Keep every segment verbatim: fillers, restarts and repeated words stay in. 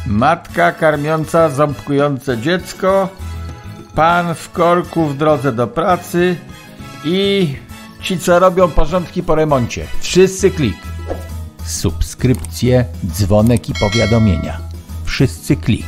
Matka karmiąca ząbkujące dziecko, pan w korku w drodze do pracy i ci, co robią porządki po remoncie. Wszyscy klik. Subskrypcje, dzwonek i powiadomienia. Wszyscy klik.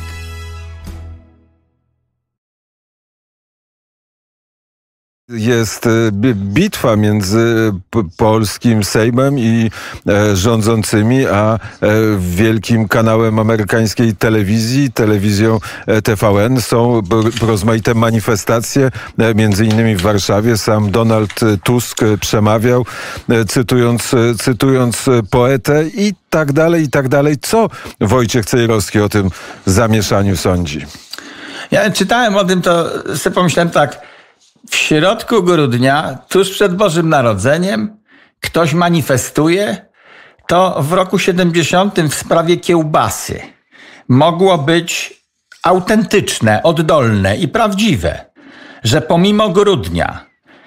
Jest bitwa między polskim Sejmem i rządzącymi, a wielkim kanałem amerykańskiej telewizji, telewizją T V N. Są rozmaite manifestacje, między innymi w Warszawie. Sam Donald Tusk przemawiał, cytując, cytując poetę i tak dalej, i tak dalej. Co Wojciech Cejrowski o tym zamieszaniu sądzi? Ja czytałem o tym, to sobie pomyślałem tak. W środku grudnia, tuż przed Bożym Narodzeniem, ktoś manifestuje, to w roku siedemdziesiątym w sprawie kiełbasy mogło być autentyczne, oddolne i prawdziwe, że pomimo grudnia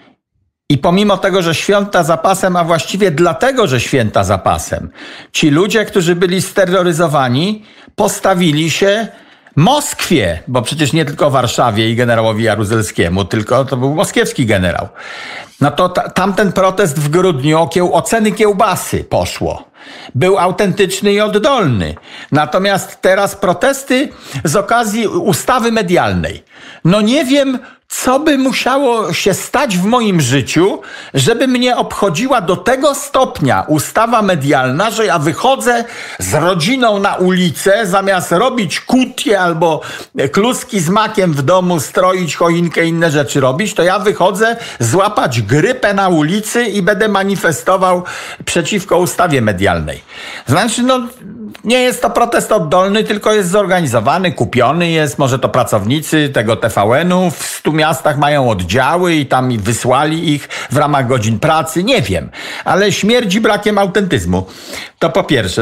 i pomimo tego, że święta za pasem, a właściwie dlatego, że święta za pasem, ci ludzie, którzy byli steroryzowani, postawili się Moskwie, bo przecież nie tylko Warszawie i generałowi Jaruzelskiemu, tylko to był moskiewski generał. No to ta, tamten protest w grudniu o, kieł, o ceny kiełbasy poszło. Był autentyczny i oddolny. Natomiast teraz protesty z okazji ustawy medialnej. No nie wiem, co by musiało się stać w moim życiu, żeby mnie obchodziła do tego stopnia ustawa medialna, że ja wychodzę z rodziną na ulicę, zamiast robić kutie albo kluski z makiem w domu, stroić choinkę, inne rzeczy robić, to ja wychodzę złapać grypę na ulicy i będę manifestował przeciwko ustawie medialnej. Znaczy, no, nie jest to protest oddolny, tylko jest zorganizowany, kupiony jest, może to pracownicy tego T V N-u w stu miastach mają oddziały i tam wysłali ich w ramach godzin pracy, nie wiem, ale śmierdzi brakiem autentyzmu. To po pierwsze.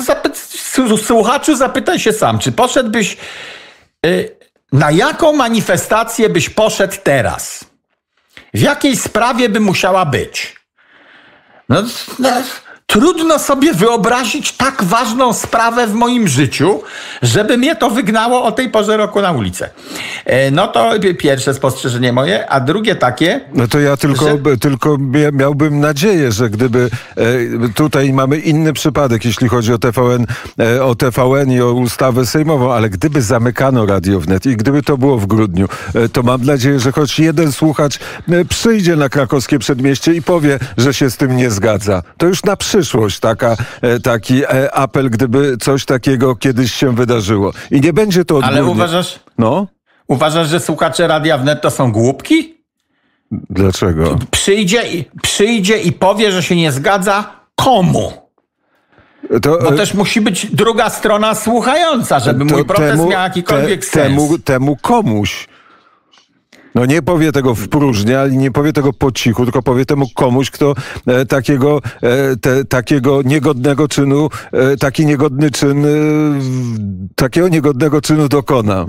Zapy- słuchaczu, zapytaj się sam, czy poszedłbyś, yy, na jaką manifestację byś poszedł teraz? W jakiej sprawie by musiała być? No, no trudno sobie wyobrazić tak ważną sprawę w moim życiu, żeby mnie to wygnało o tej porze roku na ulicę. No to pierwsze spostrzeżenie moje, a drugie takie... No to ja tylko, że... tylko miałbym nadzieję, że gdyby tutaj mamy inny przypadek, jeśli chodzi o T V N, o T V N i o ustawę sejmową, ale gdyby zamykano Radio Wnet i gdyby to było w grudniu, to mam nadzieję, że choć jeden słuchacz przyjdzie na krakowskie przedmieście i powie, że się z tym nie zgadza. To już na przyszłość taka, taki apel, gdyby coś takiego kiedyś się wydarzyło. I nie będzie to odgórnie. Ale uważasz... No? Uważasz, że słuchacze Radia Wnet to są głupki? Dlaczego? Przyjdzie, przyjdzie i powie, że się nie zgadza. Komu? To, Bo też musi być druga strona słuchająca, żeby mój protest temu, miał jakikolwiek te, sens. Temu, temu komuś. No nie powie tego w próżni, ale nie powie tego po cichu, tylko powie temu komuś, kto e, takiego, e, te, takiego niegodnego czynu, e, taki niegodny czyn, e, takiego niegodnego czynu dokona.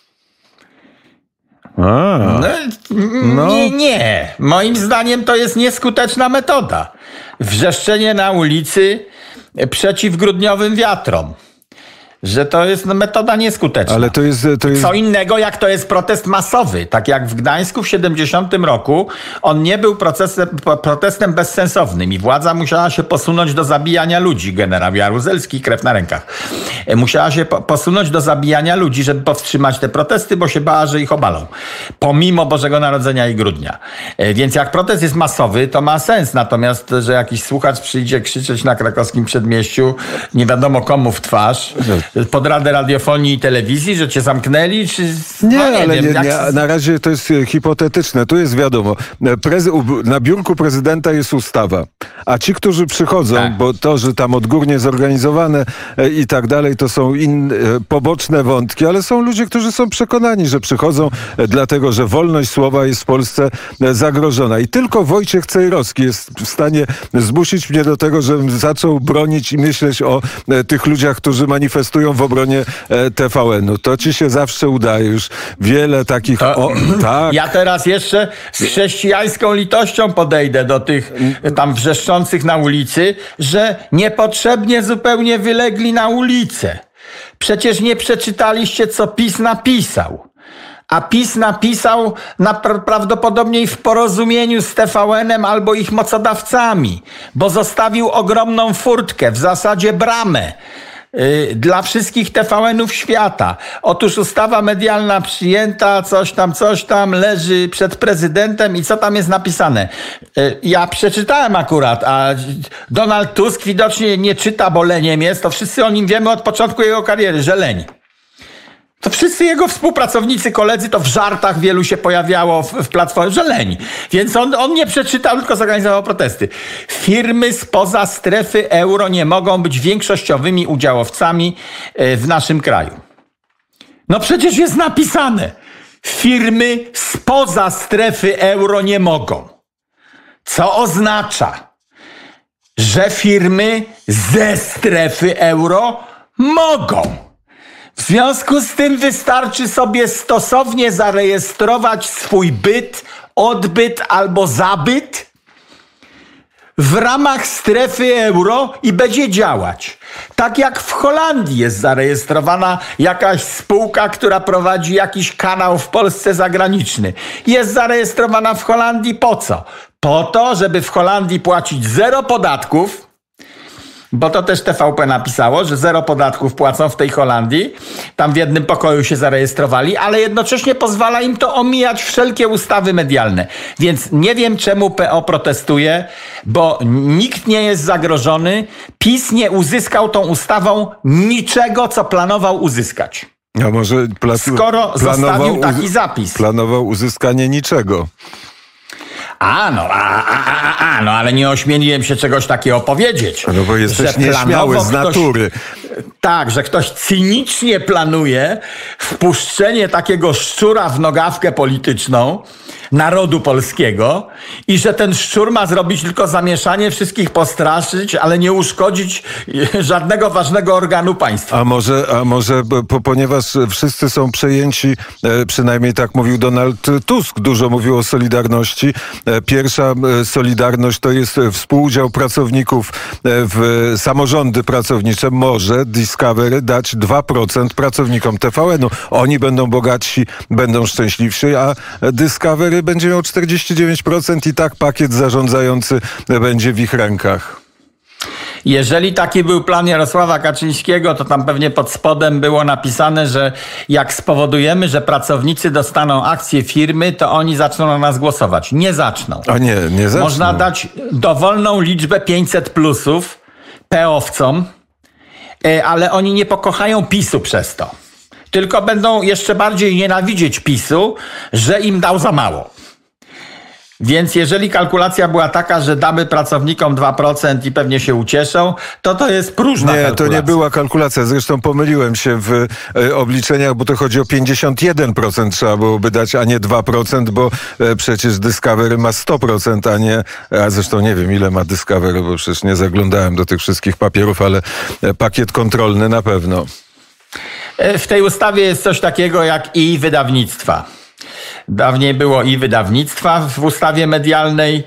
A, no, no. Nie, nie. Moim zdaniem to jest nieskuteczna metoda. Wrzeszczenie na ulicy przeciw grudniowym wiatrom. Że to jest metoda nieskuteczna. Ale to jest, to jest... Co innego, jak to jest protest masowy. Tak jak w Gdańsku w siedemdziesiątym roku, on nie był procesem, protestem bezsensownym i władza musiała się posunąć do zabijania ludzi. Generał Jaruzelski, krew na rękach. Musiała się po, posunąć do zabijania ludzi, żeby powstrzymać te protesty, bo się bała, że ich obalą. Pomimo Bożego Narodzenia i grudnia. Więc jak protest jest masowy, to ma sens. Natomiast, że jakiś słuchacz przyjdzie krzyczeć na krakowskim przedmieściu, nie wiadomo komu w twarz, pod Radę Radiofonii i Telewizji, że cię zamknęli? Czy... Nie, no, nie ale wiem, nie, jak... nie, na razie to jest hipotetyczne. Tu jest wiadomo, Prezy- na biurku prezydenta jest ustawa, a ci, którzy przychodzą, tak. bo to, że tam odgórnie zorganizowane i tak dalej, to są in, poboczne wątki, ale są ludzie, którzy są przekonani, że przychodzą dlatego, że wolność słowa jest w Polsce zagrożona. I tylko Wojciech Cejrowski jest w stanie zmusić mnie do tego, żebym zaczął bronić i myśleć o tych ludziach, którzy manifestują w obronie T V N-u. To ci się zawsze udaje. Już wiele takich... To, o, tak. Ja teraz jeszcze z chrześcijańską litością podejdę do tych tam wrzeszczących na ulicy, że niepotrzebnie zupełnie wylegli na ulicę. Przecież nie przeczytaliście, co PiS napisał. A PiS napisał na prawdopodobnie w porozumieniu z T V N-em albo ich mocodawcami, bo zostawił ogromną furtkę, w zasadzie bramę yy, dla wszystkich T V N-ów świata. Otóż ustawa medialna przyjęta, coś tam, coś tam, leży przed prezydentem i co tam jest napisane? Yy, ja przeczytałem akurat, a Donald Tusk widocznie nie czyta, bo leniem jest, to wszyscy o nim wiemy od początku jego kariery, że leni. To wszyscy jego współpracownicy, koledzy, to w żartach wielu się pojawiało w, w Platformie, że leni. Więc on, on nie przeczytał, tylko zorganizował protesty. Firmy spoza strefy euro nie mogą być większościowymi udziałowcami w naszym kraju. No przecież jest napisane. Firmy spoza strefy euro nie mogą. Co oznacza, że firmy ze strefy euro mogą. W związku z tym wystarczy sobie stosownie zarejestrować swój byt, odbyt albo zabyt w ramach strefy euro i będzie działać. Tak jak w Holandii jest zarejestrowana jakaś spółka, która prowadzi jakiś kanał w Polsce zagraniczny. Jest zarejestrowana w Holandii po co? Po to, żeby w Holandii płacić zero podatków, bo to też T V P napisało, że zero podatków płacą w tej Holandii. Tam w jednym pokoju się zarejestrowali, ale jednocześnie pozwala im to omijać wszelkie ustawy medialne. Więc nie wiem, czemu P O protestuje, bo nikt nie jest zagrożony. PiS nie uzyskał tą ustawą niczego, co planował uzyskać. A może pla- skoro zostawił taki zapis. Planował uzyskanie niczego. A no, a, a, a, a, no, ale nie ośmieliłem się czegoś takiego powiedzieć. No bo jesteś nieśmiały z natury. Ktoś, tak, że ktoś cynicznie planuje wpuszczenie takiego szczura w nogawkę polityczną narodu polskiego i że ten szczur ma zrobić tylko zamieszanie, wszystkich postraszyć, ale nie uszkodzić żadnego ważnego organu państwa. A może, a może po, ponieważ wszyscy są przejęci, przynajmniej tak mówił Donald Tusk, dużo mówił o solidarności. Pierwsza solidarność to jest współudział pracowników w samorządy pracownicze. Może Discovery dać dwa procent pracownikom T V N-u. Oni będą bogatsi, będą szczęśliwsi, a Discovery będzie miał czterdzieści dziewięć procent i tak pakiet zarządzający będzie w ich rękach. Jeżeli taki był plan Jarosława Kaczyńskiego, to tam pewnie pod spodem było napisane, że jak spowodujemy, że pracownicy dostaną akcje firmy, to oni zaczną na nas głosować. Nie zaczną. A nie, nie zaczną. Można dać dowolną liczbę pięćset plusów P O-wcom, ale oni nie pokochają PiSu przez to. Tylko będą jeszcze bardziej nienawidzieć PiSu, że im dał za mało. Więc jeżeli kalkulacja była taka, że damy pracownikom dwa procent i pewnie się ucieszą, to to jest próżna nie, kalkulacja. Nie, to nie była kalkulacja. Zresztą pomyliłem się w e, obliczeniach, bo to chodzi o pięćdziesiąt jeden procent trzeba byłoby dać, a nie dwa procent, bo e, przecież Discovery ma sto procent, a nie... A zresztą nie wiem, ile ma Discovery, bo przecież nie zaglądałem do tych wszystkich papierów, ale e, pakiet kontrolny na pewno. W tej ustawie jest coś takiego jak i wydawnictwa. Dawniej było i wydawnictwa w ustawie medialnej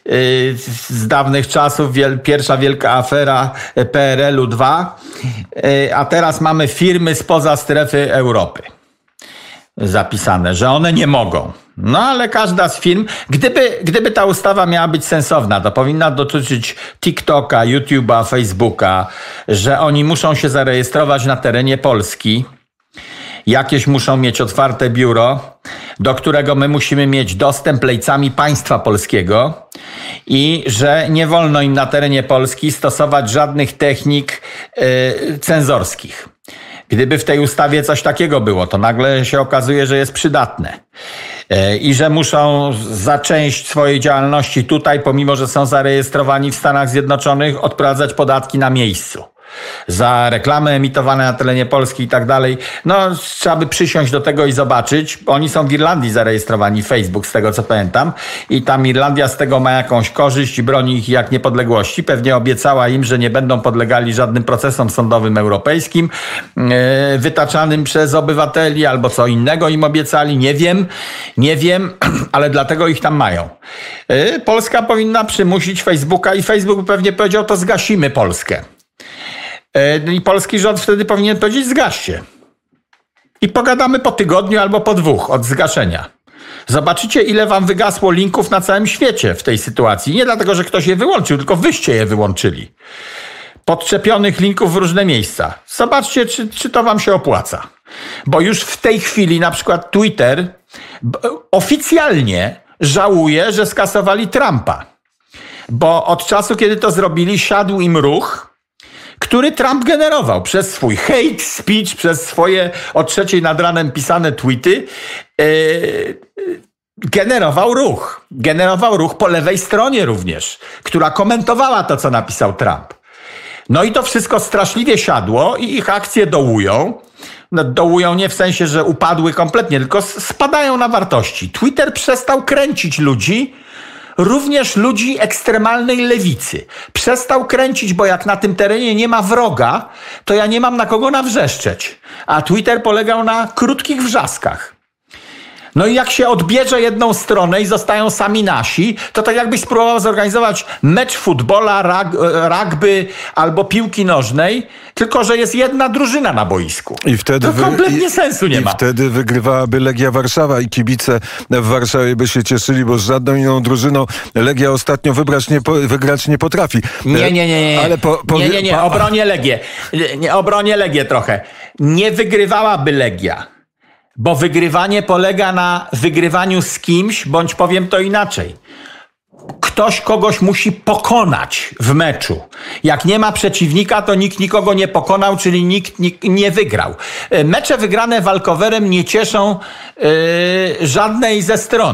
z dawnych czasów, pierwsza wielka afera P R L u dwa, a teraz mamy firmy spoza strefy Europy zapisane, że one nie mogą. No ale każda z firm, gdyby, gdyby ta ustawa miała być sensowna, to powinna dotyczyć TikToka, YouTube'a, Facebooka, że oni muszą się zarejestrować na terenie Polski, jakieś muszą mieć otwarte biuro, do którego my musimy mieć dostęp lejcami państwa polskiego i że nie wolno im na terenie Polski stosować żadnych technik yy, cenzorskich. Gdyby w tej ustawie coś takiego było, to nagle się okazuje, że jest przydatne. I że muszą za część swojej działalności tutaj, pomimo że są zarejestrowani w Stanach Zjednoczonych, odprowadzać podatki na miejscu. Za reklamy emitowane na terenie Polski i tak dalej. No, trzeba by przysiąść do tego i zobaczyć. Oni są w Irlandii zarejestrowani, Facebook, z tego co pamiętam. I tam Irlandia z tego ma jakąś korzyść i broni ich jak niepodległości. Pewnie obiecała im, że nie będą podlegali żadnym procesom sądowym europejskim, yy, wytaczanym przez obywateli albo co innego im obiecali. Nie wiem, nie wiem, ale dlatego ich tam mają. Yy, Polska powinna przymusić Facebooka i Facebook pewnie powiedział, to zgasimy Polskę. I polski rząd wtedy powinien powiedzieć: zgaście. I pogadamy po tygodniu albo po dwóch od zgaszenia. Zobaczycie, ile wam wygasło linków na całym świecie w tej sytuacji. Nie dlatego, że ktoś je wyłączył, tylko wyście je wyłączyli. Podczepionych linków w różne miejsca. Zobaczcie, czy, czy to wam się opłaca. Bo już w tej chwili na przykład Twitter oficjalnie żałuje, że skasowali Trumpa. Bo od czasu, kiedy to zrobili, siadł im ruch, który Trump generował przez swój hate speech, przez swoje o trzeciej nad ranem pisane tweety. Yy, generował ruch. Generował ruch po lewej stronie również, która komentowała to, co napisał Trump. No i to wszystko straszliwie siadło i ich akcje dołują. No, dołują nie w sensie, że upadły kompletnie, tylko spadają na wartości. Twitter przestał kręcić ludzi, również ludzi ekstremalnej lewicy. Przestał kręcić, bo jak na tym terenie nie ma wroga, to ja nie mam na kogo nawrzeszczeć. A Twitter polegał na krótkich wrzaskach. No i jak się odbierze jedną stronę i zostają sami nasi, to tak jakbyś spróbował zorganizować mecz futbola, rag, rugby albo piłki nożnej, tylko że jest jedna drużyna na boisku. I wtedy to wy... kompletnie I, sensu nie i ma. I wtedy wygrywałaby Legia Warszawa i kibice w Warszawie by się cieszyli, bo z żadną inną drużyną Legia ostatnio wybrać nie po, wygrać nie potrafi. Nie, nie, nie. nie. Ale po, po... nie, nie, nie. Obronię Legię. Nie, obronię Legię trochę. Nie wygrywałaby Legia. Bo wygrywanie polega na wygrywaniu z kimś, bądź powiem to inaczej. Ktoś kogoś musi pokonać w meczu. Jak nie ma przeciwnika, to nikt nikogo nie pokonał, czyli nikt, nikt nie wygrał. Mecze wygrane walkowerem nie cieszą yy, żadnej ze stron.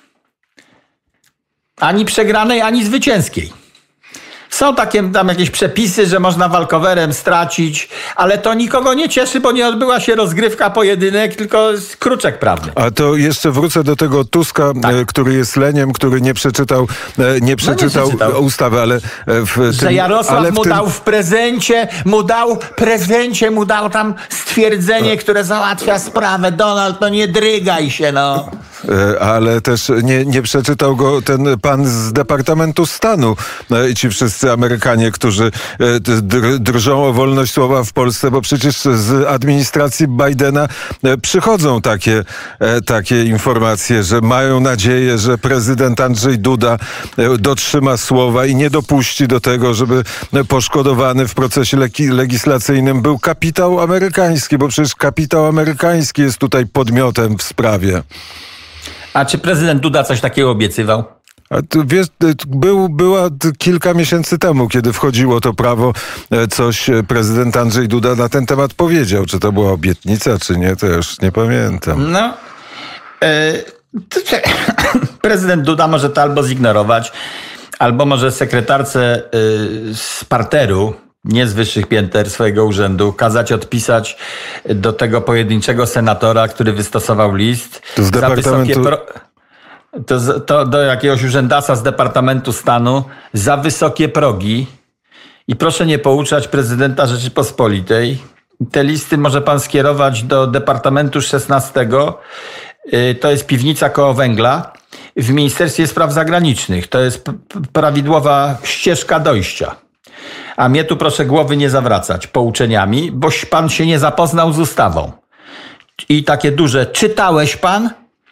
Ani przegranej, ani zwycięskiej. Są takie tam jakieś przepisy, że można walkowerem stracić, ale to nikogo nie cieszy, bo nie odbyła się rozgrywka, pojedynek, tylko kruczek prawny. A to jeszcze wrócę do tego Tuska, tak. który jest leniem, który nie przeczytał, nie przeczytał, no nie przeczytał. ustawy, ale w że tym, Jarosław ale w mu tym... dał w prezencie, mu dał prezencie, mu dał tam stwierdzenie, które załatwia sprawę. Donald, no nie drygaj się, no. Ale też nie, nie przeczytał go ten pan z Departamentu Stanu i ci wszyscy Amerykanie, którzy drżą o wolność słowa w Polsce, bo przecież z administracji Bidena przychodzą takie, takie informacje, że mają nadzieję, że prezydent Andrzej Duda dotrzyma słowa i nie dopuści do tego, żeby poszkodowany w procesie legislacyjnym był kapitał amerykański, bo przecież kapitał amerykański jest tutaj podmiotem w sprawie. A czy prezydent Duda coś takiego obiecywał? A tu, wiesz, był, była kilka miesięcy temu, kiedy wchodziło to prawo, coś prezydent Andrzej Duda na ten temat powiedział. Czy to była obietnica, czy nie, to już nie pamiętam. No, e, to, prezydent Duda może to albo zignorować, albo może sekretarce y, z parteru, nie z wyższych pięter swojego urzędu, kazać odpisać do tego pojedynczego senatora, który wystosował list to z za departamentu... wysokie pro... to, to do jakiegoś urzędasa z Departamentu Stanu za wysokie progi. I proszę nie pouczać prezydenta Rzeczypospolitej. Te listy może pan skierować do Departamentu szesnastego. To jest piwnica koło węgla w Ministerstwie Spraw Zagranicznych. To jest prawidłowa ścieżka dojścia. A mnie tu proszę głowy nie zawracać pouczeniami, boś pan się nie zapoznał z ustawą. I takie duże, czytałeś pan?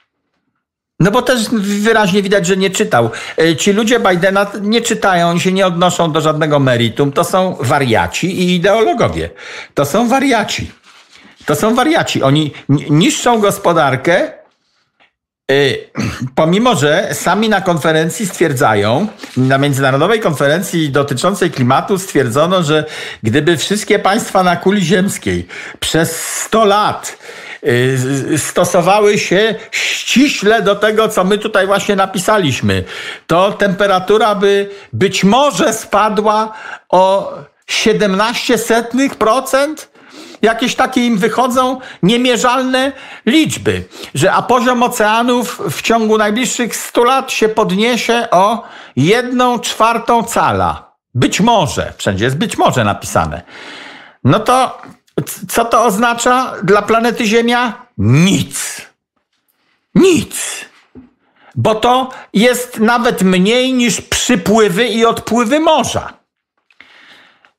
No bo też wyraźnie widać, że nie czytał. Ci ludzie Bidena nie czytają, oni się nie odnoszą do żadnego meritum. To są wariaci i ideologowie. To są wariaci. To są wariaci. Oni niszczą gospodarkę, pomimo że sami na konferencji stwierdzają, na międzynarodowej konferencji dotyczącej klimatu stwierdzono, że gdyby wszystkie państwa na kuli ziemskiej przez sto lat stosowały się ściśle do tego, co my tutaj właśnie napisaliśmy, to temperatura by być może spadła o siedemnaście setnych procent. Jakieś takie im wychodzą niemierzalne liczby, że a poziom oceanów w ciągu najbliższych stu lat się podniesie o jedną czwartą cala. Być może, wszędzie jest być może napisane. No to co to oznacza dla planety Ziemia? Nic. Nic. Bo to jest nawet mniej niż przypływy i odpływy morza.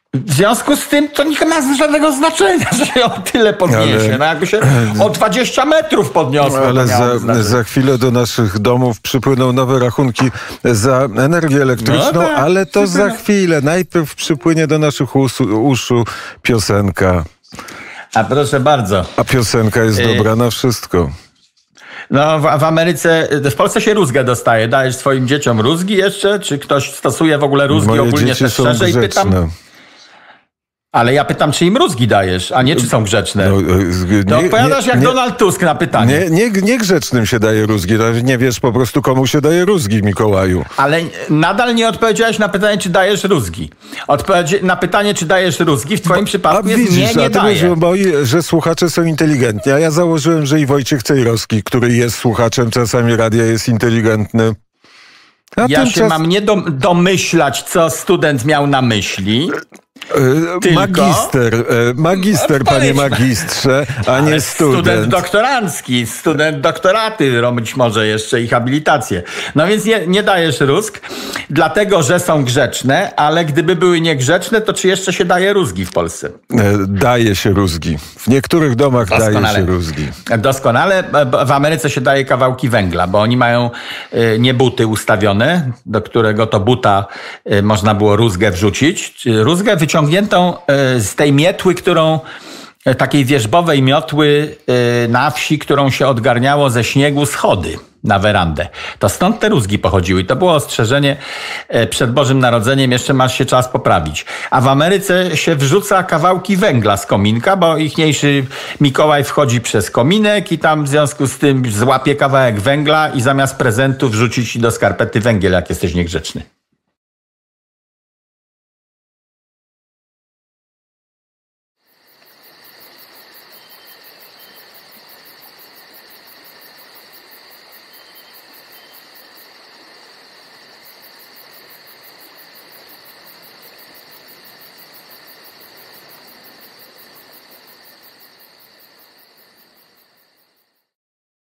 W związku z tym to nie ma żadnego znaczenia, że się o tyle podniesie. Ale, no jakby się o dwadzieścia metrów podniosło. Ale za, za chwilę do naszych domów przypłyną nowe rachunki za energię elektryczną, no tak, ale to za chwilę. Najpierw przypłynie do naszych uszu, uszu piosenka. A proszę bardzo. A piosenka jest y- dobra na wszystko. No w, w Ameryce, w Polsce się rózgę dostaje. Dajesz swoim dzieciom rózgi jeszcze? Czy ktoś stosuje w ogóle rózgi Moje ogólnie dzieci też są szczerze? grzeczne. I pytam. Ale ja pytam, czy im rózgi dajesz, a nie czy są grzeczne. No, nie, to odpowiadasz nie, jak nie, Donald Tusk na pytanie. Nie, nie, nie grzecznym się daje rózgi. Nie wiesz po prostu, komu się daje rózgi, Mikołaju. Ale nadal nie odpowiedziałeś na pytanie, czy dajesz rózgi. Odpowiedź na pytanie, czy dajesz rózgi, w twoim przypadku a jest widzisz, nie, nie daję. Wiesz, moi, że słuchacze są inteligentni, a ja założyłem, że i Wojciech Cejrowski, który jest słuchaczem czasami radia, jest inteligentny. A ja się czas... mam nie domyślać, co student miał na myśli. Tylko, magister, magister, panie magistrze, a nie student. Student doktorancki, student doktoraty, robić może jeszcze i habilitację. No więc nie, nie dajesz rózg, dlatego, że są grzeczne, ale gdyby były niegrzeczne, to czy jeszcze się daje rózgi w Polsce? Daje się rózgi. W niektórych domach Doskonale. daje się rózgi. Doskonale. W Ameryce się daje kawałki węgla, bo oni mają nie buty ustawione, do którego to buta można było rózgę wrzucić. Rózgę wyciągniętą z tej mietły, którą takiej wierzbowej miotły na wsi, którą się odgarniało ze śniegu schody na werandę. To stąd te rózgi pochodziły. I to było ostrzeżenie przed Bożym Narodzeniem. Jeszcze masz się czas poprawić. A w Ameryce się wrzuca kawałki węgla z kominka, bo ichniejszy Mikołaj wchodzi przez kominek i tam w związku z tym złapie kawałek węgla i zamiast prezentu wrzuci ci do skarpety węgiel, jak jesteś niegrzeczny.